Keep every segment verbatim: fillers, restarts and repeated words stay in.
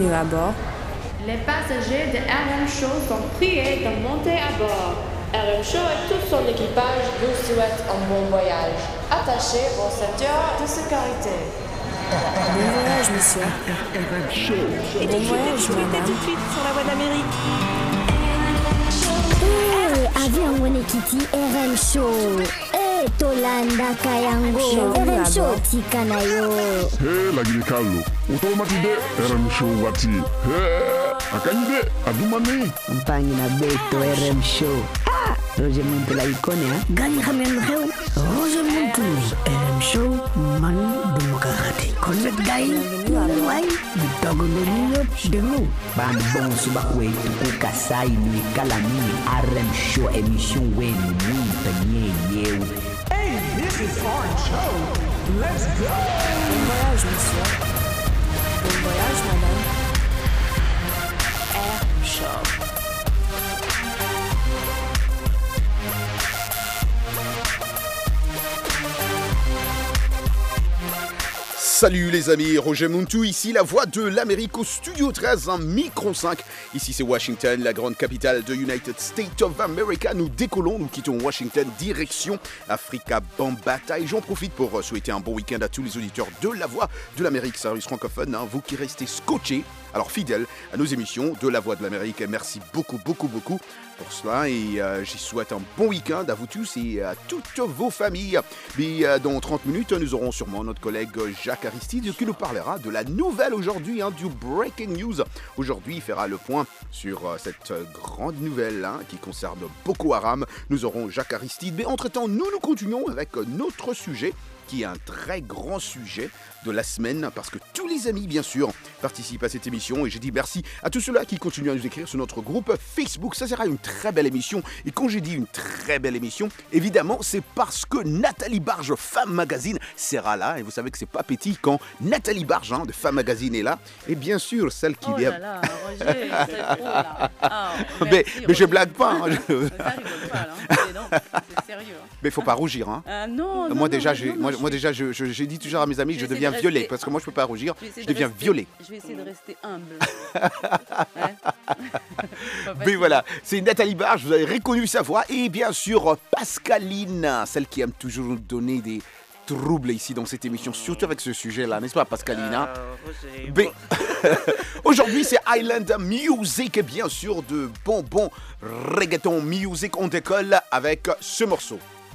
Bienvenue à bord. Les passagers de R M Show sont priés de monter à bord. R M Show et tout son équipage vous souhaitent un bon voyage. Attachez vos ceintures de sécurité. Bon voyage, monsieur. R M Show. Bon voyage, madame. Tout de suite sur la voie d'Amérique. Eh, avion Wenekiti R M Show. Eh, Tolanda Kayango. R M Show Tikanayo. Hey, lagi Carlo. Automatide R M Show wati. Hey, akanyide adumani. Mpangi na beto R M Show. Ah, Roger Monte la icone, hein? Gani khamen xew. Roger Monte R M Show man du maka xati. Kon nak gay. Way, di togo no niyo demu. Ban bon suba we tu kasai ni kala ni R M Show émission we ni tanye yew. Hey, this is R M Show. Let's go. Bon voyage, monsieur. Bon voyage, madame. R M Show. Salut les amis, Roger Muntu ici, la voix de l'Amérique au Studio treize, un micro cinq. Ici c'est Washington, la grande capitale de United States of America. Nous décollons, nous quittons Washington, direction Africa Bambata. Et j'en profite pour souhaiter un bon week-end à tous les auditeurs de la voix de l'Amérique, service francophone, hein, vous qui restez scotchés, alors fidèles à nos émissions de la voix de l'Amérique. Merci beaucoup, beaucoup, beaucoup pour cela. Et euh, j'y souhaite un bon week-end à vous tous et à toutes vos familles. Mais euh, dans trente minutes, nous aurons sûrement notre collègue Jacques Aristide qui nous parlera de la nouvelle aujourd'hui, hein, du Breaking News. Aujourd'hui, il fera le point sur euh, cette grande nouvelle hein, qui concerne Boko Haram. Nous aurons Jacques Aristide. Mais entre-temps, nous, nous continuons avec notre sujet qui est un très grand sujet de la semaine parce que tous les amis, bien sûr, participent à cette émission et j'ai dit merci à tous ceux-là qui continuent à nous écrire sur notre groupe Facebook. Ça sera une très belle émission et quand j'ai dit une très belle émission, évidemment, c'est parce que Nathalie Barge, Femme Magazine, sera là et vous savez que c'est pas petit quand Nathalie Barge hein, de Femme Magazine est là et bien sûr, celle qui Oh vient... là là, Roger, c'est trop là. Ah, mais, merci, mais je Roger. blague pas. Hein, je... Ça rigole pas là, c'est, non, c'est sérieux. Hein. Mais faut pas rougir. Hein. Euh, non, non, moi non, déjà, non, j'ai, non, moi, je moi vais- déjà, je, je- j'ai dit toujours à mes amis, Je je, vais deviens essayer de violet rester- parce que moi je peux pas rougir, vais essayer je de deviens rester- violet. Je vais essayer de rester humble. Ouais. Pas Mais facile. voilà, c'est Nathalie Barge, vous avez reconnu sa voix et bien sûr Pascaline, celle qui aime toujours nous donner des troubles ici dans cette émission, surtout avec ce sujet-là, n'est-ce pas Pascaline hein? Euh, Roger, Mais aujourd'hui c'est Island Music et bien sûr de bon bon reggaeton music. On décolle avec ce morceau.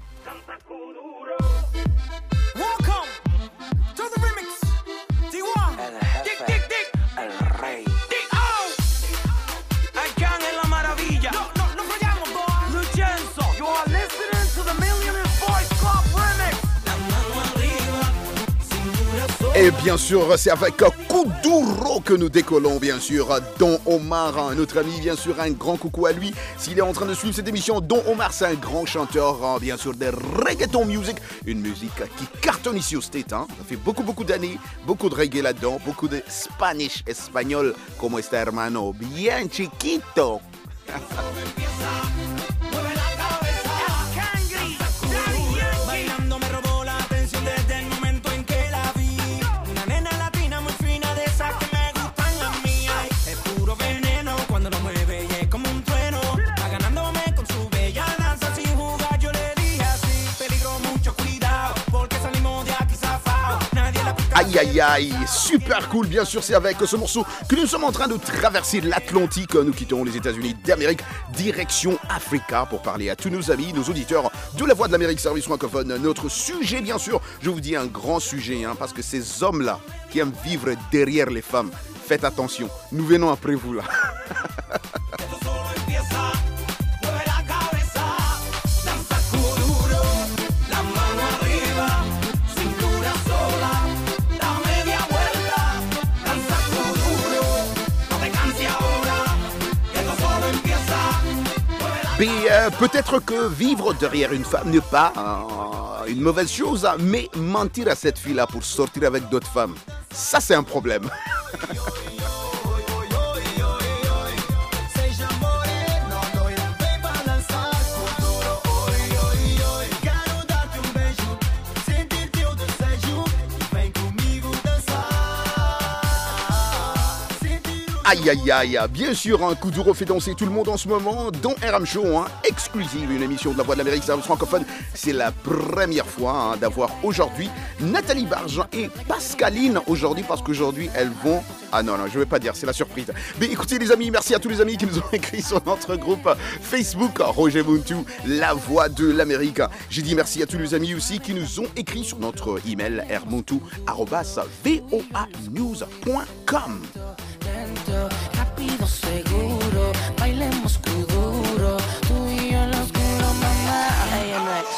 Welcome to the remix. D one. Dick, dick, dick. Dick, oh. Arcángel La Maravilla. No, no, no fallamos, boy. Lucenzo. You are listening to the Millionaire Voice Club remix. La mano arriba, cintura sola. Et bien sûr, c'est avec Kuduro que nous décollons, bien sûr. Don Omar, notre ami, bien sûr, un grand coucou à lui. S'il est en train de suivre cette émission, Don Omar, c'est un grand chanteur, hein, bien sûr, de reggaeton music. Une musique qui cartonne ici au State. Hein. Ça fait beaucoup, beaucoup d'années, beaucoup de reggae là-dedans, beaucoup de Spanish, espagnol. Como está, hermano? Bien chiquito. Bailando me robó la atención desde el momento en que la vi. Una nena latina muy fina de esas que me gustan a mí. Ay, es puro veneno cuando lo mueve y es como un trueno. Va ganándome con su bella danza sin jugar. Yo le dije así, peligro mucho cuidado porque salimos de aquí zafao. Nadie la pica. Aïe aïe aïe, super cool, bien sûr, c'est avec ce morceau que nous sommes en train de traverser l'Atlantique. Nous quittons les États-Unis d'Amérique, direction Africa pour parler à tous nos amis, nos auditeurs de la voix de l'Amérique, service francophone. Notre sujet, bien sûr, je vous dis un grand sujet, hein, parce que ces hommes-là qui aiment vivre derrière les femmes, faites attention, nous venons après vous là. Esto solo empieza. Mueve la cabeza. Danza kuduro. La mano arriba. Cintura sola. Da media vuelta. Danza kuduro. No te canses ahora. Esto solo empieza. Mais euh, peut-être que vivre derrière une femme n'est pas euh, une mauvaise chose, hein, mais mentir à cette fille-là pour sortir avec d'autres femmes, ça c'est un problème. Seja morena, loira, vem balançar kuduro. Oi, oi, oi. Quero dar-te um beijo. Sentir teu desejo. Vem comigo dançar. Sentir Aïe aïe aïe, bien sûr, un coup dur fait danser tout le monde en ce moment dans R M Show, hein, exclusive, une émission de la Voix de l'Amérique, service francophone. C'est la première fois hein, d'avoir aujourd'hui Nathalie Barge et Pascaline aujourd'hui, parce qu'aujourd'hui elles vont... Ah non, non, je ne vais pas dire, c'est la surprise. Mais écoutez les amis, merci à tous les amis qui nous ont écrit sur notre groupe Facebook, Roger Muntu, la Voix de l'Amérique. J'ai dit merci à tous les amis aussi qui nous ont écrit sur notre email r muntu arobase voa news point com. Rápido, seguro, bailemos muy duro, tú y yo en lo oscuro, mamá. Hey, Alex.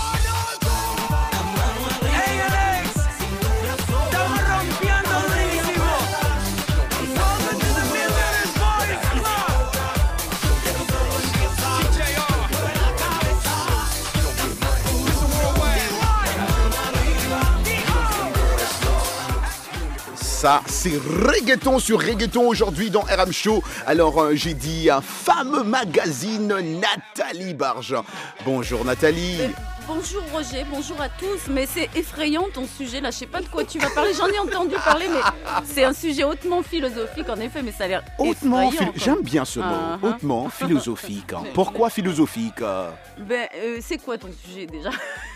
Hey, Alex. Estamos rompiendo durísimo. Welcome to the Millionaires Boys Club. Ça, c'est reggaeton sur reggaeton aujourd'hui dans R M Show. Alors, euh, j'ai dit un fameux magazine, Nathalie Barge. Bonjour Nathalie. Euh, bonjour Roger, bonjour à tous. Mais c'est effrayant ton sujet là, je sais pas de quoi tu vas parler. J'en ai entendu parler, mais c'est un sujet hautement philosophique en effet, mais ça a l'air Hautement, effrayant. phil- j'aime bien ce mot, Uh-huh. hautement philosophique. hein. Pourquoi philosophique euh Ben, euh, c'est quoi ton sujet déjà?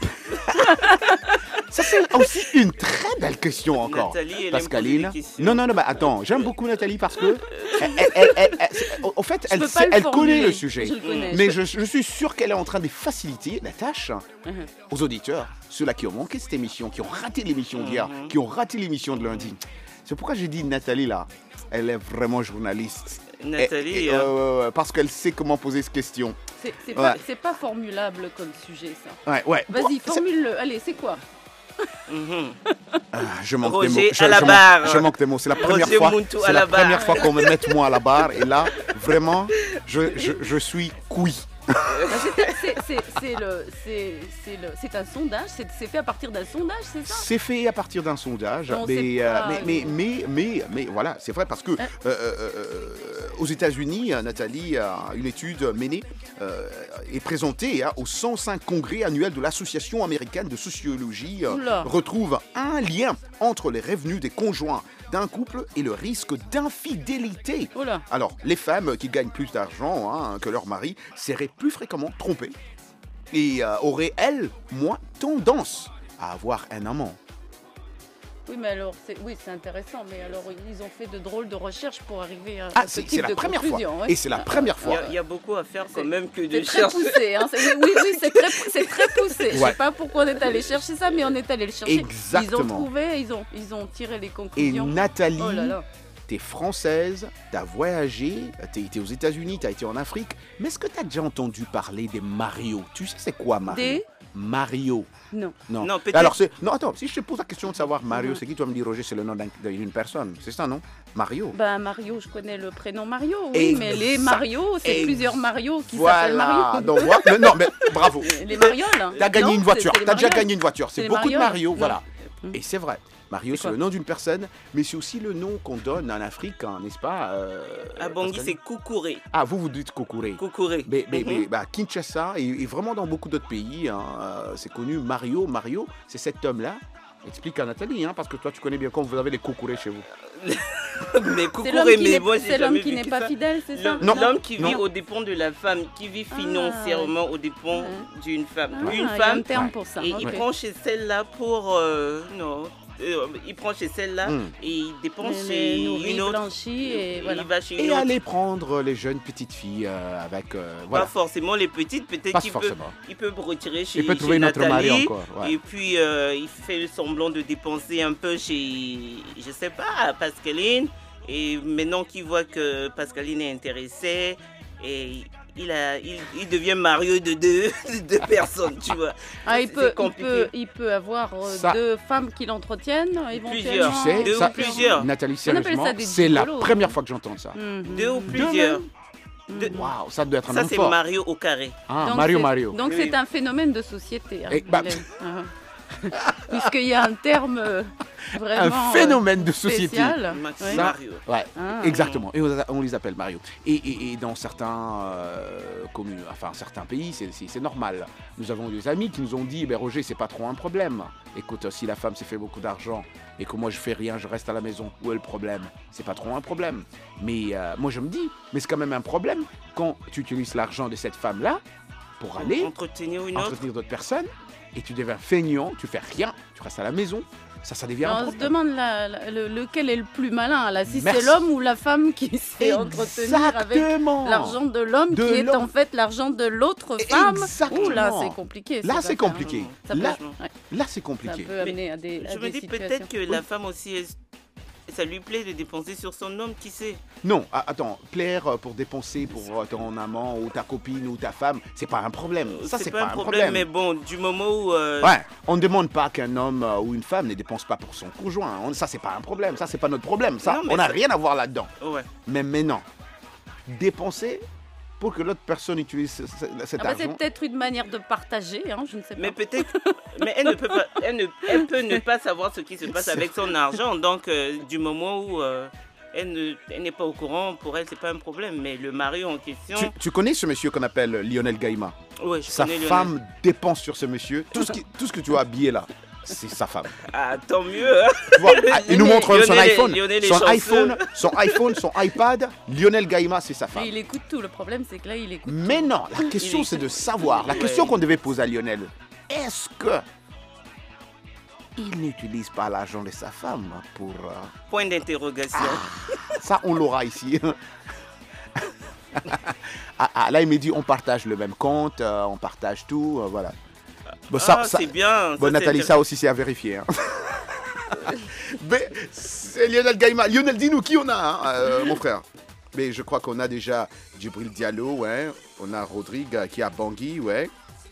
Ça, c'est aussi une très belle question encore. Nathalie, elle aime Pascaline. poser des questions. Non, non, non, bah, attends, j'aime beaucoup Nathalie parce que, elle, elle- elle- elle- elle- c'est- en fait, Je elle, peux sait- pas le elle connaît formuler. le sujet. Je le connais. Mais Je je, je suis sûr qu'elle est en train de faciliter la tâche Uh-huh. aux auditeurs, ceux-là qui ont manqué cette émission, qui ont raté l'émission d'hier, Mhm. qui ont raté l'émission de lundi. C'est pourquoi j'ai dit Nathalie là, elle est vraiment journaliste. Nathalie, Et- et, hein. euh, parce qu'elle sait comment poser cette question. C'est c'est Ouais. pas, c'est pas formulable comme sujet ça. Ouais, ouais. Vas-y, Bon, c'est- formule-le. Allez, c'est quoi? Mhm. Ah, je manque Roger des mots. Je, à la je manque- barre. je manque des mots. C'est la première Roger fois. Muntu C'est à la, la barre. première fois qu'on me mette moi à la barre. Et là, vraiment, je, je, je suis cuit. Bah, c'est- c'est- c'est- c'est le- c'est- c'est le- c'est un sondage, c'est c'est fait à partir d'un sondage, c'est ça? C'est fait à partir d'un sondage, Non, mais, c'est euh, pas- mais, mais, mais, mais, mais voilà, c'est vrai parce que euh, euh, euh, aux États-Unis, euh, Nathalie, euh, une étude menée euh, est présentée hein, au cent cinq congrès annuel de l'Association américaine de sociologie, euh, Oula. retrouve un lien entre les revenus des conjoints d'un couple et le risque d'infidélité. Oula. Alors, les femmes qui gagnent plus d'argent hein, que leur mari seraient plus fréquemment trompées et euh, auraient, elles, moins tendance à avoir un amant. Oui, mais alors, c'est oui, c'est intéressant, mais alors ils ont fait de drôles de recherches pour arriver à Ah, ce c'est type c'est la de première fois. conclusion, ouais. Et c'est la première Il y, fois. a, il y a beaucoup à faire quand C'est- même que de C'est très chercher. poussé, hein. c'est- Oui, oui, c'est très, c'est très poussé. Je Ouais. sais pas pourquoi on est allé chercher ça, mais on est allé le chercher. Ils ont Exactement. trouvé, ils ont, ils ont tiré les Et conclusions. Nathalie, Oh là là. t'es française, t'as voyagé, t'as été aux États-Unis, t'as été en Afrique. Mais est-ce que t'as déjà entendu parler des Mario? Tu sais c'est quoi Mario? Des Mario. Non. Non. Non, peut-être- Alors c'est non attends, si je te pose la question de savoir Mario, c'est qui? Tu vas me dire Roger, c'est le nom d'un- d'une personne, c'est ça non? Mario. Ben Mario, je connais le prénom Mario, oui, mais les Exact. Mario, c'est Ex- plusieurs Mario qui s'appellent Voilà. Mario. Donc, voilà. Mais non, mais bravo. Les marioles. hein. T'as gagné Non, une c'est- voiture. c'est les T'as déjà marioles. gagné une voiture. C'est C'est les beaucoup de marioles. Mario, Non. voilà. Mm. Et c'est vrai. Mario, C'est c'est quoi le nom d'une personne, mais c'est aussi le nom qu'on donne en Afrique, hein, n'est-ce pas euh, À Bangui, Pascal c'est Koukouré. Ah, vous, vous dites Kokouré. Koukouré. Mais, mais, Mhm. mais, bah, Kinshasa et, et vraiment dans beaucoup d'autres pays, hein, euh, c'est connu. Mario, Mario, c'est cet homme-là. Explique à Nathalie, hein, parce que toi, tu connais bien quand vous avez les Kokourés chez vous. Mais C'est Koukouré, l'homme qui mais n'est- moi, j'ai c'est l'homme jamais qui n'est vécu pas ça. fidèle, c'est ça? L'homme Non. l'homme qui vit Non. aux dépens de la femme, qui vit financièrement aux dépens Ouais. d'une femme. Ah, Une il y a un femme, terme Ouais. pour ça. et ok. il prend chez celle-là pour... euh, non, euh, il prend chez celle-là Mm. et il dépense Les- chez les nourris, une autre. blanchis et voilà. Il va chez Et une autre. aller prendre les jeunes petites filles euh, avec. euh, Pas voilà. forcément les petites, peut-être Pas qu'il peut, forcément. il peut retirer chez, Il peut chez trouver notre mari Nathalie. encore. ouais. Et puis euh, il fait semblant de dépenser un peu chez, je sais pas, Pascaline. Et maintenant qu'il voit que Pascaline est intéressée, et il, a, il, il devient Mario de deux, de deux personnes, tu vois. Ah, il C'est- peut, c'est il compliqué. peut, il peut avoir euh, Ça- deux femmes qui l'entretiennent, éventuellement. Plusieurs. Tu sais, Deux ou ça- plusieurs. Nathalie, On appelle sérieusement, ça des c'est la gigolos. première fois que j'entends ça. Mhm. Deux ou plusieurs. Deux- Waouh, ça doit être un Ça, homme c'est fort. Mario au carré. Ah, Donc, Mario c'est- Mario. Donc Oui. c'est un phénomène de société. hein. Et bah- Il est- Ah. Puisqu'il y a un terme euh, vraiment un phénomène euh, de société. spécial. Maxi Ouais. Mario. Ouais, Ah. exactement. Et on, on les appelle Mario. Et, et- et dans certains, euh, communes, enfin, certains pays, c'est, c'est- c'est normal. Nous avons des amis qui nous ont dit, eh ben, Roger, c'est pas trop un problème. Écoute, si la femme s'est fait beaucoup d'argent et que moi je fais rien, je reste à la maison, où est le problème? C'est pas trop un problème. Mais euh, moi je me dis, mais c'est quand même un problème quand tu utilises l'argent de cette femme-là pour aller Entretenir une autre. entretenir d'autres personnes et tu deviens feignant, tu fais rien, tu restes à la maison. Ça, ça devient un On se problème. demande la- la- le- lequel est le plus malin, là, si Merci. c'est l'homme ou la femme qui sait entretenir avec Exactement. l'argent de l'homme De qui est l'homme. en fait l'argent de l'autre femme. Exactement. Ouh là, c'est compliqué. Là, pas c'est faire- compliqué. Ça peut, Là, ouais, là, c'est ça compliqué. peut amener à des, à Je me des dis situations. peut-être que la femme aussi, est- ça lui plaît de dépenser sur son homme, qui sait? Non, a- attends, plaire euh, pour dépenser pour euh, ton amant ou ta copine ou ta femme, c'est pas un problème. Ça, c'est pas, un problème, mais bon, du moment où... euh, Ouais, on ne demande pas qu'un homme euh, ou une femme ne dépense pas pour son conjoint. On- ça, c'est pas un problème. Ça, c'est pas notre problème. Ça, Non, mais on n'a ça- rien à voir là-dedans. Ouais. Mais maintenant, dépenser pour que l'autre personne utilise ce- ce- cet Ah bah, c'est argent. peut-être une manière de partager, hein, je ne sais pas. Mais peut-être, mais elle ne peut pas, elle, ne, elle peut ne pas savoir ce qui se passe avec son argent. Donc, euh, du moment où euh, elle ne- elle n'est pas au courant, pour elle, c'est pas un problème. Mais le mari en question, Tu, tu connais ce monsieur qu'on appelle Lionel Gaïma? ouais, je Sa connais Lionel. femme dépense sur ce monsieur. Tout ce, qui- tout ce que tu as habillé là, c'est sa femme. Ah, tant mieux. Hein. Tu vois, ah, il nous montre son Lionel est- iPhone, Lionel est son chanceux. iPhone, son iPhone, son iPad. Lionel Gaïma, c'est sa femme. Mais il écoute tout. Le problème, c'est que là, il écoute. Mais non, la question c'est de savoir. La Ouais. question qu'on devait poser à Lionel, est-ce que il n'utilise pas l'argent de sa femme pour... euh, Point d'interrogation. Ça, on l'aura ici. Ah, ah, là, il me dit, on partage le même compte, euh, on partage tout, euh, voilà. Bon, ça- ah, ça- c'est bien. Bon, ça, Nathalie, c'est ça aussi, c'est à vérifier. hein. Mais c'est Lionel Gaïma. Lionel, dis-nous qui on a, hein, euh, mon frère. Mais je crois qu'on a déjà Djibril Diallo, ouais. On a Rodrigue euh, qui a Bangui, ouais.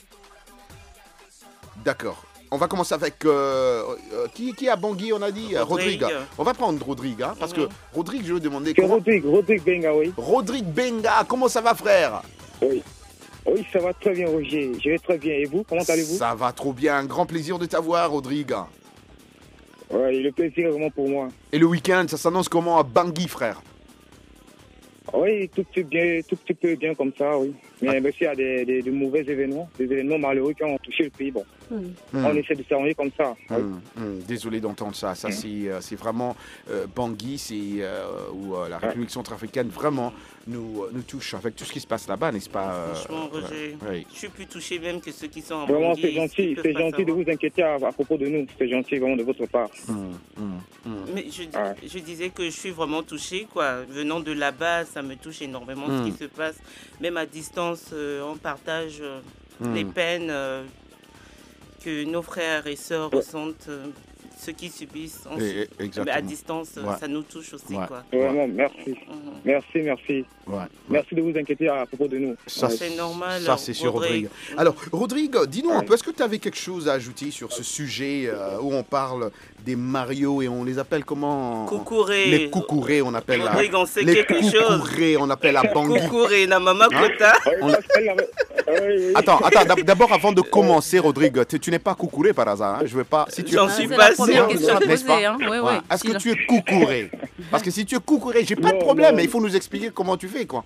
D'accord. On va commencer avec... euh, euh, qui, qui a Bangui, on a dit Rodrigue. Rodrigue. On va prendre Rodrigue, hein, parce Mhm. que Rodrigue, je vais demander... C'est Comment... Rodrigue, Rodrigue Benga, oui. Rodrigue Benga, comment ça va, frère? Oui. Oui, ça va très bien, Roger. Je vais très bien. Et vous, comment allez-vous? Ça va trop bien. Un grand plaisir de t'avoir, Rodrigue. Oui, le plaisir est vraiment pour moi. Et le week-end, ça s'annonce comment à Bangui, frère? Oui, tout petit, bien, tout petit peu bien comme ça, oui. Mais aussi, il y a des, des, des mauvais événements, des événements malheureux qui ont touché le pays. Bon, Hmm. on essaie de s'arranger comme ça. oui. Hum, hum, Désolé d'entendre ça. Ça, c'est euh, c'est vraiment euh, Bangui, c'est euh, où euh, la République centrafricaine vraiment nous, euh, nous touche avec tout ce qui se passe là-bas, n'est-ce pas? euh, Franchement, Roger, ouais, ouais. je suis plus touché même que ceux qui sont en Vraiment, Bangui, c'est ils gentil. peuvent C'est pas gentil de savoir. vous inquiéter à, à propos de nous. C'est gentil vraiment de votre part. Hum, hum, hum. Mais je, dis- Ouais. je disais que je suis vraiment touchée, quoi. Venant de là-bas, ça me touche énormément Mm. ce qui se passe. Même à distance, euh, on partage euh, Mm. les peines euh, que nos frères et sœurs Ouais. ressentent, euh, ceux qui subissent. On Et- sub- et- mais à exactement. distance, euh, Ouais. ça nous touche aussi, Ouais. quoi. Vraiment, merci. Mhm. Merci, merci. Ouais, ouais. Merci de vous inquiéter à propos de nous. Ça, Ouais. C'est normal. Ça, c'est sur Rodrigue. Alors, Rodrigue, dis-nous un peu, est-ce que tu avais quelque chose à ajouter sur ce sujet euh, où on parle des Mario et on les appelle comment? Coucouré. Les coucourés, on appelle à... Rodrigue, on sait Les quelque chose. coucourés, on appelle à Bangui. Coucouré, na mama Hein? kota. Oui, On a- parce qu'elle avait- Ah oui, oui. Attends, attends, d'ab- d'abord avant de commencer, Rodrigue, tu, tu n'es pas coucouré par hasard, hein? Je veux pas. Si tu J'en Ah, suis c'est pas la première sûr, question à n'est-ce poser. pas? Hein. Ouais, Ouais. ouais. Est-ce que Si tu es coucouré? Parce que si tu es coucouré, j'ai pas de Non, problème, non. mais il faut nous expliquer comment tu fais, quoi.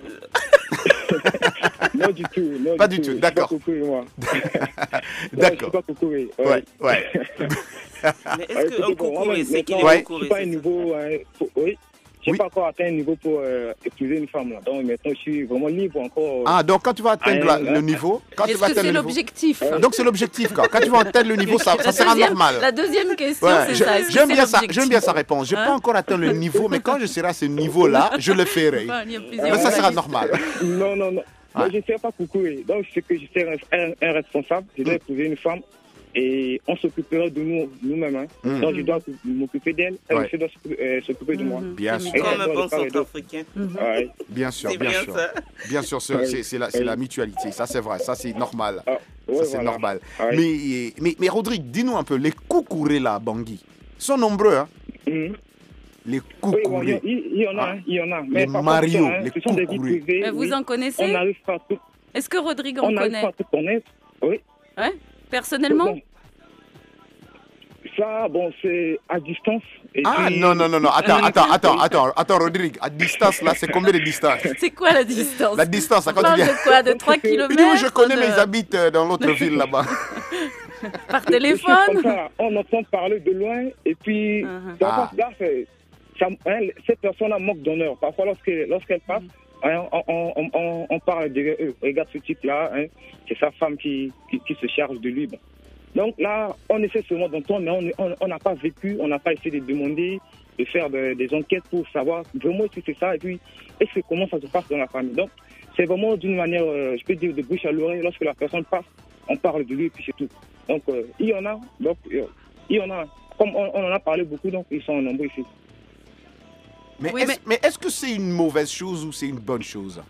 Non du tout. Non, Pas du tout, Je suis d'accord. pas coucou, moi. Non, D'accord. Je suis pas coucou, oui. Ouais, ouais. Mais Ouais, est-ce écoutez, qu'un bon, moi, coucouré, c'est qu'il maintenant, Ouais. est Je suis coucouré? pas à un c'est ça? niveau. hein, pour- oui. J'ai Oui. pas encore atteint un niveau pour euh, épouser une femme. Là. Donc maintenant, je suis vraiment libre encore. Ah, donc quand tu vas atteindre la- Ah, le niveau, quand tu Est-ce vas que atteindre c'est le niveau. l'objectif? Donc c'est l'objectif, quoi. Quand tu vas atteindre le niveau, ça, ça La sera deuxième- normal. La deuxième question, Ouais, c'est je- ça. Est-ce que J'aime c'est bien ça, l'objectif? j'aime bien sa réponse. J'ai Hein? pas encore atteint le niveau, mais quand je serai à ce niveau-là, je le ferai. Enfin, il y a plusieurs Mais ça sera journalistes. normal. Non, non, non. Ouais. Moi, je ne serai pas coucou. oui. Donc, je sais que je serai un, un- un responsable. Je dois Mm. épouser une femme. Et on s'occupera de nous, nous-mêmes. Hein. Mm. Donc, je dois m'occuper d'elle. Elle Ouais. aussi doit s'occuper euh, s'occuper de moi. Mhm. Bien C'est sûr. mignon. Comme un Ouais, bon de part et d'autre. centrafricain. Ouais. Bien sûr, C'est bien bien sûr. ça. Bien sûr, c'est Ouais. c'est- c'est la, c'est Ouais. la mutualité. Ça, c'est vrai. Ça, c'est normal. Ah, ouais, Ça, c'est voilà. normal. Ouais. Mais, mais, mais Rodrigue, dis-nous un peu, les coucourés là, à Bangui, sont nombreux, hein? Mhm. Les Oui, bon, il, y coucourés. a- il y en a, Ah. hein, il y en a. Les Mais par Mario, contre, hein, les ce sont des vies coucourés. privées. Mais vous oui. en On connaissez? n'arrive pas à tout, Est-ce que Rodrigue en on n'arrive connaît? pas à tout connaître. Oui. Ouais. Personnellement? Bon. ça, bon, c'est à distance. Et Ah puis- non, non, non, non, attends, attends, attends, attends, attends, Rodrigue, à distance là, c'est combien de distance? C'est quoi la distance? La distance, On quand parle tu viens. de quoi? De trois Il dit, oui, kilomètres? je connais, de- mais ils habitent euh, dans l'autre ville là-bas. Par Des choses téléphone? comme ça, on entend parler de loin et puis parfois, Ah. là, c'est- ça, hein, cette personne-là manque d'honneur. Parfois, lorsque- lorsqu'elle passe, hein, on, on, on, on- on parle de eux. Regarde ce type-là, hein, c'est sa femme qui, qui, qui se charge de lui. Bon. Donc là, on essaie seulement d'entendre, mais on- on on n'a pas vécu, on n'a pas essayé de demander, de faire de- des enquêtes pour savoir vraiment si c'est ça et puis est-ce que comment ça se passe dans la famille. Donc, c'est vraiment d'une manière, euh, je peux dire, de bouche à l'oreille. Lorsque la personne passe, on parle de lui et puis c'est tout. Donc, euh, il y en a. Donc, euh, il y en a. Comme on, on en a parlé beaucoup, donc ils sont nombreux ici. Mais est-ce mais est-ce que c'est une mauvaise chose ou c'est une bonne chose?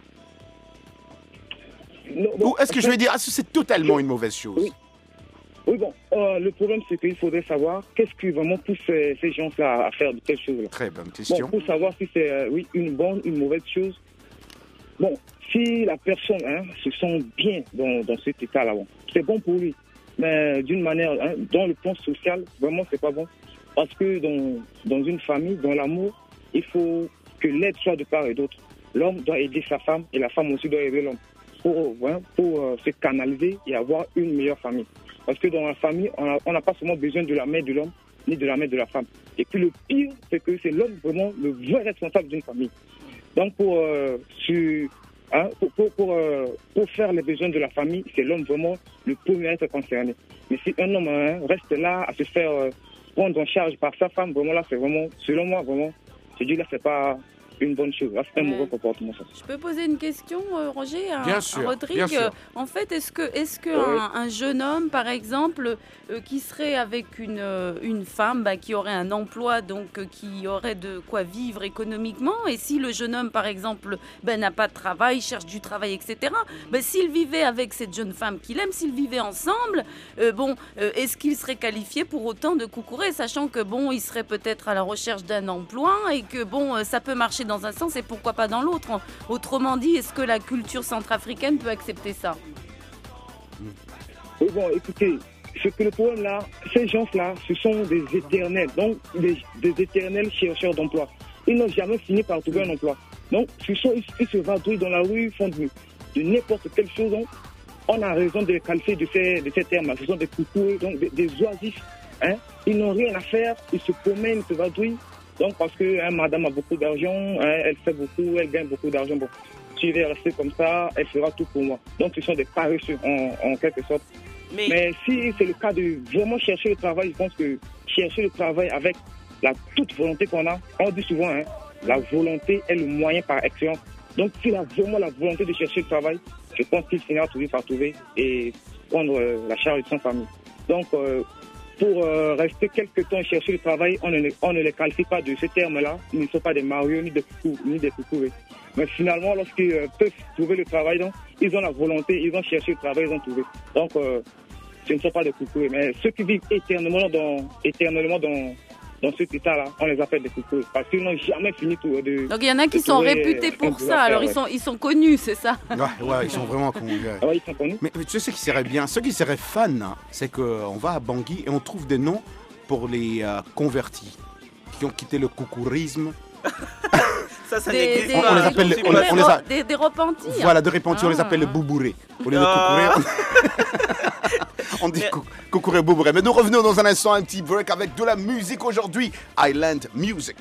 Ou est-ce que je vais dire, est-ce que c'est totalement une mauvaise chose? Oui, bon, euh, le problème, c'est qu'il faudrait savoir qu'est-ce qui vraiment pousse ces, ces gens-là à faire de telles choses-là. Très bonne question. Bon, pour savoir si c'est euh, oui, une bonne, une mauvaise chose. Bon, si la personne hein, se sent bien dans, dans cet état-là, bon, c'est bon pour lui. Mais d'une manière, hein, dans le plan social, vraiment, c'est pas bon. Parce que dans, dans une famille, dans l'amour, il faut que l'aide soit de part et d'autre. L'homme doit aider sa femme et la femme aussi doit aider l'homme pour, hein, pour euh, se canaliser et avoir une meilleure famille. Parce que dans la famille, on a- on n'a pas seulement besoin de la main de l'homme, ni de la main de la femme. Et puis le pire, c'est que c'est l'homme vraiment le vrai responsable d'une famille. Donc pour, euh, sur- hein, pour, pour, pour, euh, pour faire les besoins de la famille, c'est l'homme vraiment le premier à être concerné. Mais si un homme hein, reste là à se faire euh, prendre en charge par sa femme, vraiment là, c'est vraiment, selon moi, vraiment, je dis là, c'est pas une bonne chose. Là, c'est un Ouais. mauvais comportement. Ça. Je peux poser une question, euh, Roger, à, Bien à sûr, Rodrigue. bien sûr. En fait, est-ce que, est-ce que Oui. un, un jeune homme, par exemple, euh, qui serait avec une, euh, une femme bah, qui aurait un emploi, donc euh, qui aurait de quoi vivre économiquement, et si le jeune homme, par exemple, bah, n'a pas de travail, cherche du travail, et cetera, bah, s'il vivait avec cette jeune femme qu'il aime, s'ils vivaient ensemble, euh, bon, euh, est-ce qu'il serait qualifié pour autant de coucourer, sachant que bon, il serait peut-être à la recherche d'un emploi et que bon, euh, ça peut marcher dans un sens et pourquoi pas dans l'autre. Autrement dit, est-ce que la culture centrafricaine peut accepter ça? Oui, bon, écoutez, c'est que le problème là, ces gens-là, ce sont des éternels, donc des, des éternels chercheurs d'emploi. Ils n'ont jamais fini par trouver un emploi. Donc, ce sont, ils, ils se vadrouillent dans la rue, ils font de, de n'importe quelle chose. Donc, on a raison de les qualifier de ces, de ces termes-là. Ce sont des coucous, donc des, des oisifs. Hein. Ils n'ont rien à faire, ils se promènent, ils se vadrouillent. Donc, parce que hein, madame a beaucoup d'argent, hein, elle fait beaucoup, elle gagne beaucoup d'argent. Bon, si je vais rester comme ça, elle fera tout pour moi. Donc, ce sont des paresseux, en, en quelque sorte. Mais, Mais si c'est le cas de vraiment chercher le travail, je pense que chercher le travail avec la toute volonté qu'on a, on dit souvent, hein, la volonté est le moyen par excellence. Donc, s'il a vraiment la volonté de chercher le travail, je pense qu'il finira toujours par trouver et prendre euh, la charge de son famille. Donc, euh, pour euh, rester quelque temps et chercher le travail, on ne, on ne les qualifie pas de ce terme-là. Ils ne sont pas des marios, ni des coucous, ni des coucous. Oui. Mais finalement, lorsqu'ils euh, peuvent trouver le travail, donc, ils ont la volonté, ils ont cherché le travail, ils ont trouvé. Donc, euh, ce ne sont pas des coucous. Mais ceux qui vivent éternellement dans, éternellement dans, dans cet état-là, on les appelle des coucous. Parce qu'ils n'ont jamais fini de, de Donc il y en a qui de sont trouver, réputés euh, un pour boulot ça, à alors faire, ils sont, ouais. ils sont connus, c'est ça? Ouais, ouais, ils sont vraiment connus. ouais. Ouais, ils sont connus. Mais, mais tu sais ce qui serait bien, ce qui serait fun, hein, c'est qu'on va à Bangui et on trouve des noms pour les euh, convertis qui ont quitté le coucourisme. ça, ça Des, n'existe des, On les appelle des- les- on les- on les a- des- des repentis. Voilà, de répentis, on les Ah. appelle les boubourés. Au lieu de Ah. coucourer, on, on dit cou- coucourer boubouré. Mais nous revenons dans un instant, un petit break avec de la musique aujourd'hui. Island Music.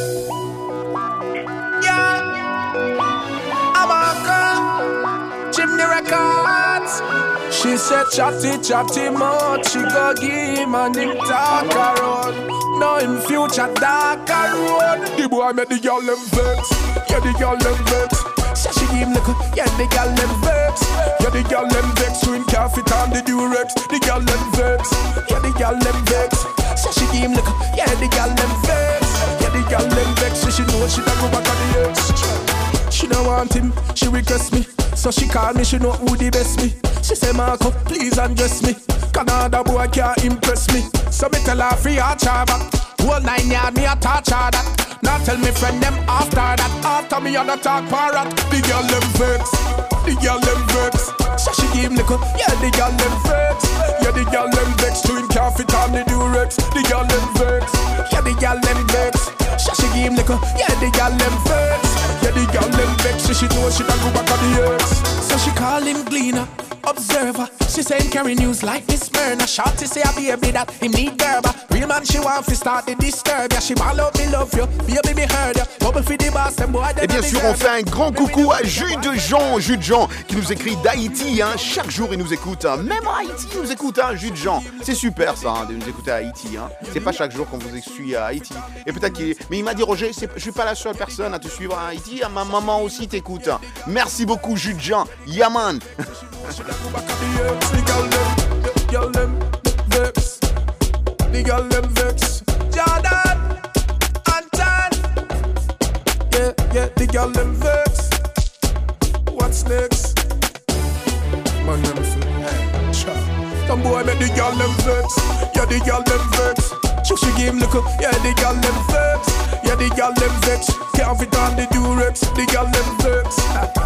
Amaka, Chimney Records. She said chatty chatty much, she go give him and him talk around. No in future dark road. The boy made the girl them vex, yeah the girl them vex. Say she give him little, yeah the girl them vex. Yeah the girl them vex, so him can't fit on the Durex. The girl them vex, yeah the girl them vex. Say she give him little, yeah the girl them vex. Yeah the girl them vex, so she know she don't go back on the ex. She don't want him, she request me. So she call me, she know who the best me. She say, Marco, please undress me. Canada boy can't impress me. So me tell her free her chaba. Whole nine yard me a touch her that. Now tell me friend them after that. After me on the talk parrot. The girl them vex, the girl them vex. So she give him liquor. Yeah, the girl them vex. Yeah, the girl them vex. To him can't fit on the Durex. The girl them vex. Yeah, the girl them vex. So she give him liquor. Yeah, the girl them vex. Yeah, the girl them vex. So she know she done go back on the ex. So she call him Gleaner, observer. She saying carry news like this Myrna. Shorty say a baby that him need Gerber. Real man she want to start the disturb. Yeah, she ball out me love you. Baby me heard you. Bubble for the boss and boy. Et bien sûr, on fait un grand coucou à Jules de Jean, Jules de Jean, qui nous écrit d'Haïti. Hein. Chaque jour, il nous écoute. Hein. Même à Haïti, il nous écoute, hein, Jules de Jean. C'est super ça, hein, de nous écouter à Haïti. Hein. C'est pas chaque jour qu'on vous suit à Haïti. Et peut-être qu'il est... Mais il m'a dit, Roger, c'est... je suis pas la seule personne à te suivre à Haïti. Ma maman aussi t'écoute. Merci beaucoup, Jules de Jean. Yaman. The girl them vex. Jordan, Anton. Yeah, yeah, the girl them vex. What's next? Man, them feel, hey, cha. Some boy make the girl them vex. Yeah, the girl them vex. She she give him liquor. Yeah, the girl them vex. Yeah, the girl them vex. Can't fit on the Durex. The girl them vex.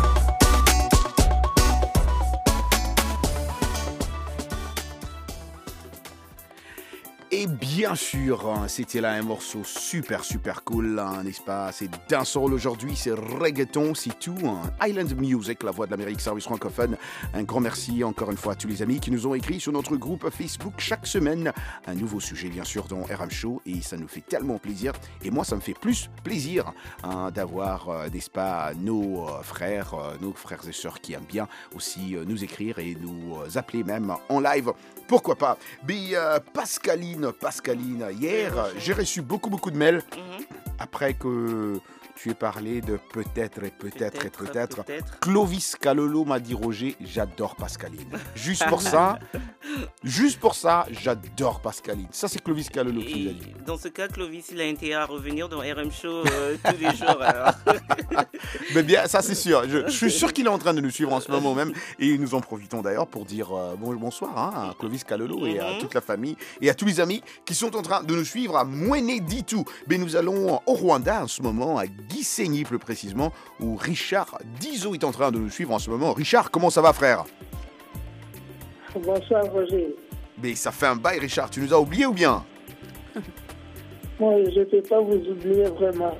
Et bien sûr, c'était là un morceau super super cool, n'est-ce pas? C'est dancehall aujourd'hui, c'est reggaeton, c'est tout. Island Music, la voix de l'Amérique, service francophone. Un grand merci encore une fois à tous les amis qui nous ont écrit sur notre groupe Facebook chaque semaine. Un nouveau sujet bien sûr dans R M Show et ça nous fait tellement plaisir. Et moi ça me fait plus plaisir hein, d'avoir, euh, n'est-ce pas, nos euh, frères, euh, nos frères et sœurs qui aiment bien aussi euh, nous écrire et nous euh, appeler même en live. Pourquoi pas? Mais euh, Pascaline, Pascaline, hier, j'ai reçu beaucoup, beaucoup de mails mm-hmm. après que tu aies parlé de peut-être et peut-être, peut-être et peut-être. peut-être. Clovis Calolo m'a dit, Roger, j'adore Pascaline. Juste pour ça, juste pour ça, j'adore Pascaline. Ça, c'est Clovis Calolo qui nous a dit. Dans ce cas, Clovis, il a intérêt à revenir dans R M Show euh, tous les jours. Alors. Mais bien, ça, c'est sûr. Je, je suis sûr qu'il est en train de nous suivre en ce moment même. Et nous en profitons d'ailleurs pour dire euh, bon, bonsoir hein, à Clovis Calolo mm-hmm. et à toute la famille et à tous les amis qui sont en train de nous suivre à Mweneditu. Mais nous allons au Rwanda en ce moment, à Gisenyi plus précisément, où Richard Dizo est en train de nous suivre en ce moment. Richard, comment ça va, frère? Bonsoir, Roger. Mais ça fait un bail, Richard. Tu nous as oubliés ou bien? Moi, je ne peux pas vous oublier vraiment.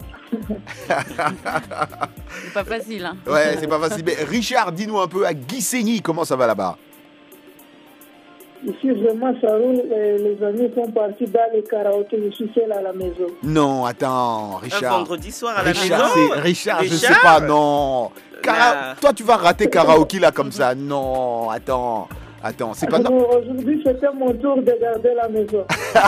C'est pas facile, hein? Ouais, c'est pas facile. Mais Richard, dis-nous un peu à Gisenyi, comment ça va là-bas? Ici, vraiment, ça roule. Les amis sont partis dans les karaokés. Je suis seul à la maison. Non, attends, Richard. Un vendredi soir à la Richard, maison. c'est, Richard, Richard, je sais pas, non. Cara... Là... Toi, tu vas rater karaoké là comme ça. Non, attends. Attends, c'est pas... Alors, aujourd'hui, c'était mon tour de garder la maison.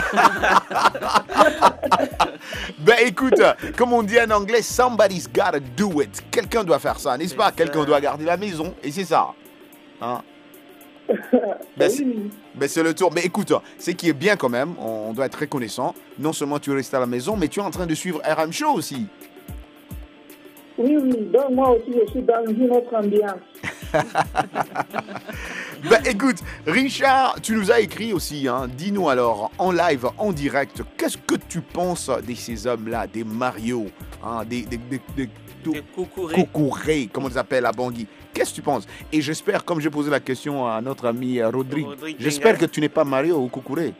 Ben écoute, comme on dit en anglais, somebody's gotta do it. Quelqu'un doit faire ça, n'est-ce pas? Quelqu'un doit garder la maison, et c'est ça. Hein? Ben, c'est, ben c'est le tour. Mais écoute, ce qui est bien quand même, on doit être reconnaissant. Non seulement tu restes à la maison, mais tu es en train de suivre R M Show aussi. Oui, oui, donc moi aussi je suis dans une autre ambiance. Ben écoute, Richard, tu nous as écrit aussi, hein. Dis-nous alors, en live, en direct, qu'est-ce que tu penses de ces hommes-là, des Mario, hein, des, des, des, des, des Coucouré. Coucouré, comme on les appelle à Bangui. Qu'est-ce que tu penses? Et j'espère, comme j'ai posé la question à notre ami Rodrigue, Rodrigue j'espère que tu n'es pas Mario ou Coucouré.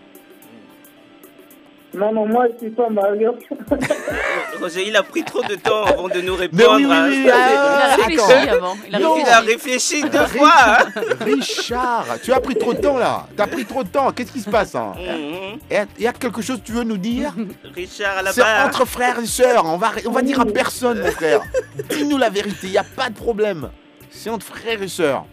Non, non, moi, je ne suis pas Mario. Roger, il a pris trop de temps avant de nous répondre. Oui, oui, oui, hein. Il a réfléchi avant. Il a non, réfléchi, il a réfléchi deux fois. Richard, tu as pris trop de temps là. Tu as pris trop de temps. Qu'est-ce qui se passe hein? Mm-hmm. Il y a quelque chose que tu veux nous dire? Richard, à la C'est barre. entre frères et sœurs. On va, on va dire à personne, mon frère. Dis-nous la vérité. Il n'y a pas de problème. C'est entre frères et sœurs.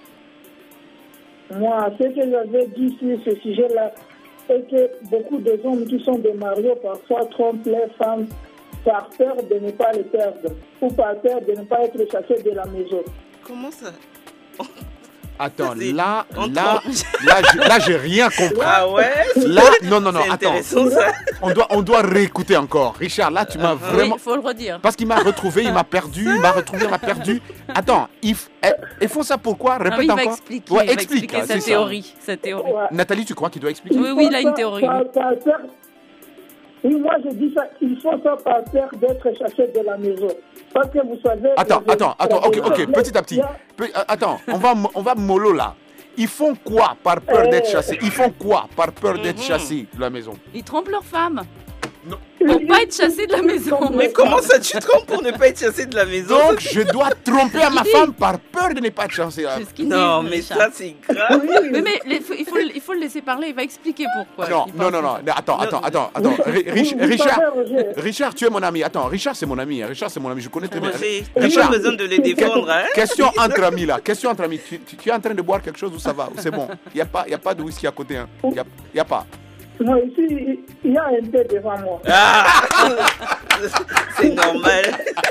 Moi, ce que j'avais dit sur ce sujet-là, c'est que beaucoup de hommes qui sont des mariés parfois trompent les femmes par peur de ne pas les perdre ou par peur de ne pas être chassés de la maison. Comment ça? Attends, là, là, là, je, là, j'ai rien compris. Ah ouais? Là, non, non, non, attends. Ça. On doit, on doit réécouter encore. Richard, là, tu m'as oui, vraiment... il faut le redire. Parce qu'il m'a retrouvé, il m'a perdu, il m'a retrouvé, il m'a perdu. Attends, ils, ils font ça pourquoi? Répète ah oui, il encore. Va expliquer, ouais, il explique. Va expliquer sa théorie, sa théorie. Ouais. Nathalie, tu crois qu'il doit expliquer? Oui, oui, il a une théorie. Par, par peur... Oui, moi, je dis ça. Il faut ça par peur d'être chassé de la maison. Parce que vous savez... Attends, je- attends, attends, ok, ok, il y a- petit à petit. il y a- Pe- euh, Attends, on va, on va mollo là. Ils font quoi par peur d'être Eh. chassés? Ils font quoi par peur d'être chassés de la maison? Ils trompent leur femme. Pour pas être chassés de la maison. Mais comment ça tu te trompes pour ne pas être chassé de la maison? Donc, je dois tromper à ma femme par peur de ne pas être chassé. Non, mais ça, c'est grave. Mais, mais il, faut, il, faut, il faut le laisser parler, il va expliquer pourquoi. Non, il non, pense non, non, ça. attends, attends, attends, attends. Ri- Rich- Vous- vous Richard, savez, Roger. Richard, tu es mon ami. Attends, Richard, c'est mon ami. hein. Richard, c'est mon ami. Je connais très bien. Roger, t'as pas besoin de le défendre, hein? Question entre amis là. Question entre amis. Tu, tu- tu es en train de boire quelque chose ou ça va? Ou c'est bon? Il n'y a, pas- y a pas de whisky à côté. Hein. Il n'y a, y a pas. Non, ici, il y a un peu devant moi. Ah c'est normal.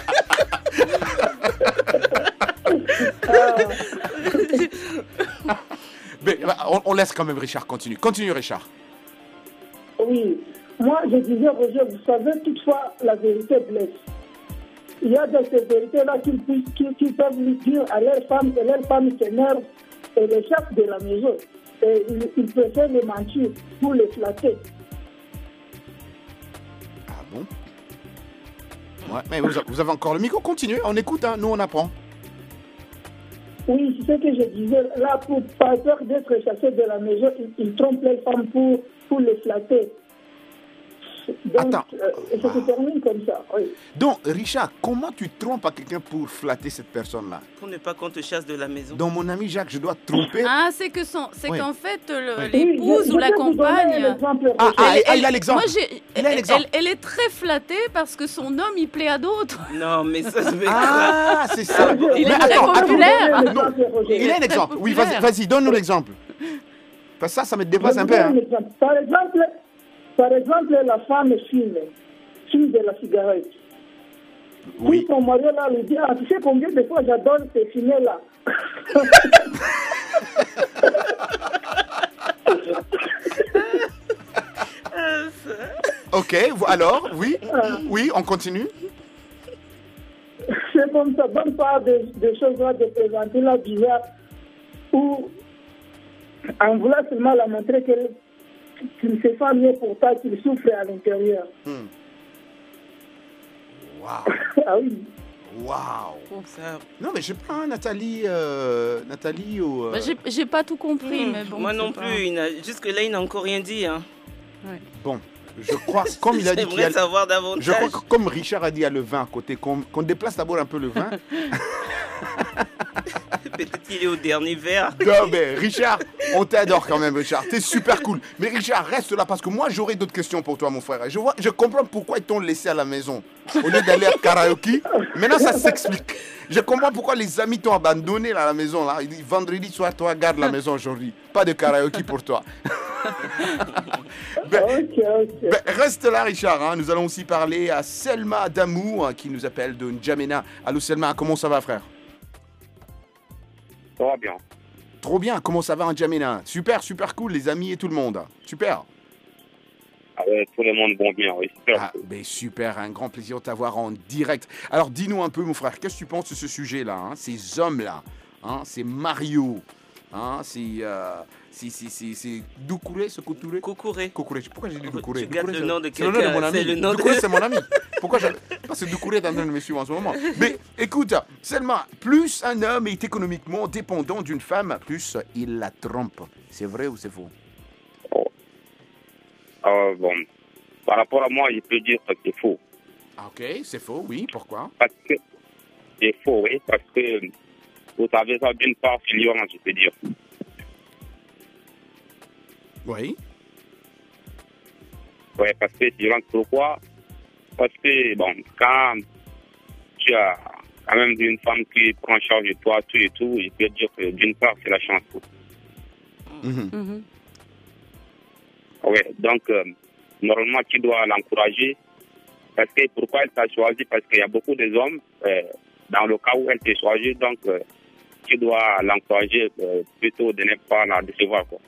Mais, bah, on, on laisse quand même Richard. Continue. Continue, Richard. Oui, moi je disais, Roger, vous savez, toutefois, la vérité blesse. Il y a de ces vérités-là qu'ils puissent- qu'ils- qu'ils peuvent lui dire à leur femme, et leur femme s'énerve et les chasse de la maison. Et ils, ils préfèrent les mentir pour les flatter. Ah bon? Ouais, mais vous, vous avez encore le micro. Continuez. On écoute. Hein. Nous, on apprend. Oui, c'est ce que je disais. Là, pour pas peur d'être chassés de la maison, ils, ils trompent les femmes pour, pour les flatter. Donc, Attends. euh, et ça se termine comme ça. Oui. Donc, Richard, comment tu trompes à quelqu'un pour flatter cette personne-là? Pour ne pas qu'on te chasse de la maison. Donc, mon ami Jacques, je dois tromper. Ah, c'est que son, c'est Oui. qu'en fait, le- Oui. l'épouse Oui, je- ou je la peux vous donner un compagne. exemple, Ah, Roger. ah, Elle- ah, il a elle- l'exemple. Moi, j'ai- Il a elle, l'exemple. elle- elle est très flattée parce que son homme, il plaît à d'autres. Non, mais ça se fait Ah, c'est ça. Il Mais est très attends, attends. populaire. Non, il est a un très exemple. Oui, vas-y, populaire. vas-y, donne-nous l'exemple. Parce que ça, ça me dépasse Je un vous peu. donne Hein. un exemple. Par exemple, par exemple, la femme fume, fume de la cigarette. Oui. Puis son mari là lui dit, ah, tu sais combien de fois j'adore ces fumées-là. Ok, vo- alors, oui, oui, on continue. C'est comme ça, bonne part de, de choses là, de présenter là bizarre, où en voulant seulement la montrer qu'elle qu'il ne se fait mieux pour toi, qu'il souffre à l'intérieur. Hmm. Waouh, Ah oui. waouh. Non, mais je sais pas, hein, Nathalie, euh, Nathalie ou... euh, Bah, j'ai- J'ai pas tout compris, Hmm, mais bon. Moi c'est non pas- plus. il n'a- Jusque-là, il n'a encore rien dit. Hein. Bon, je crois, comme il a dit qu'il y a... J'aimerais savoir davantage. Je crois que comme Richard a dit, il y a le vin à côté, qu'on qu'on déplace d'abord un peu le vin. Peut-être qu'il est au dernier verre. Non, mais Richard, on t'adore quand même, Richard. T'es super cool. Mais Richard, reste là parce que moi, j'aurai d'autres questions pour toi, mon frère. Je, vois, je comprends pourquoi ils t'ont laissé à la maison au lieu d'aller à karaoké. Maintenant, ça s'explique. Je comprends pourquoi les amis t'ont abandonné là, à la maison. Là. Ils disent, vendredi soir, toi, garde la maison aujourd'hui. Pas de karaoké pour toi. Ben, ben, reste là, Richard. Hein. Nous allons aussi parler à Selma Damou hein, qui nous appelle de N'Djamena. Allô, Selma, comment ça va, frère? Ça va bien. Trop bien, comment ça va en N'Djamena? Super, super cool, les amis et tout le monde. Super. Ah ouais, tout le monde va bien, oui. Super. Ah, ben super, un grand plaisir de t'avoir en direct. Alors dis-nous un peu, mon frère, qu'est-ce que tu penses de ce sujet-là, hein, ces hommes-là, hein, c'est Mario, hein, c'est... Euh, c'est c'est- c'est- c'est Doucouré, ce Coutouré Coucouré. Coucouré. Pourquoi j'ai dit Doucouré? Tu gardes Doucouré, le c'est- nom de c'est le nom de quelqu'un, mon ami. c'est le nom de- Doucouré, c'est mon ami. Pourquoi j'ai... Parce que Doucouré est en train de me suivre en ce moment. Mais écoute, Selma, plus un homme est économiquement dépendant d'une femme, plus il la trompe. C'est vrai ou c'est faux? Euh, bon, par rapport à moi, je peux dire que c'est faux. Ah, ok, c'est faux, oui, pourquoi? Parce que c'est faux, oui, parce que vous savez ça d'une part, c'est l'ignorance, je peux dire. Oui. Oui, parce que tu rentres pourquoi? Parce que, bon, quand tu as quand même une femme qui prend charge de toi, tout et tout, je peux dire que d'une part, c'est la chance. Mhm. Oui, donc, euh, normalement, tu dois l'encourager. Parce que pourquoi elle t'a choisi? Parce qu'il y a beaucoup d'hommes, euh, dans le cas où elle t'a choisi, donc, euh, tu dois l'encourager euh, plutôt de ne pas la décevoir, quoi.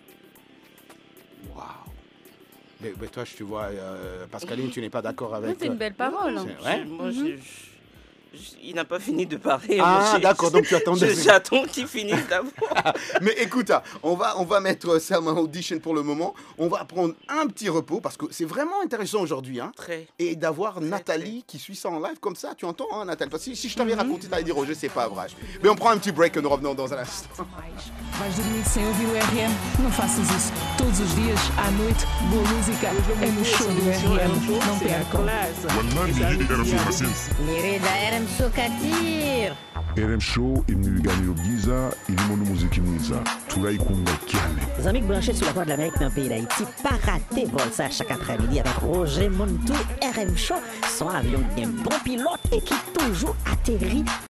Mais, mais toi, je te vois, euh, Pascaline, tu n'es pas d'accord avec... C'est une belle parole. C'est vrai? Moi, Mhm. je, Il n'a pas fini de parler. Ah, d'accord, donc tu attendais. J'attends qu'il finisse d'abord. Mais écoute, on va, on va mettre Selma Audition pour le moment. On va prendre un petit repos parce que c'est vraiment intéressant aujourd'hui. Hein, très. Et d'avoir Nathalie qui suit ça en live comme ça. Tu entends, hein, Nathalie? Parce que si je t'avais Mm-hmm. raconté, t'allais dire, Roger, c'est pas vrai. Mais on prend un petit break et nous revenons dans un instant. Vais dormir sem ouvir o R M? Não faças isso. Todos os dias, à noite, boa música é no show do R M. Não percam. Nirida R M Show Katir. R M Show imniganyiro byiza irimo n'umuziki mwiza turayikunda cyane. Les amis branchés sur la voie de l'Amérique dans le pays d'Haïti, pas rater vol ça chaque après-midi avec Roger Montou R M Show, son avion bien bon pilote et qui toujours atterrit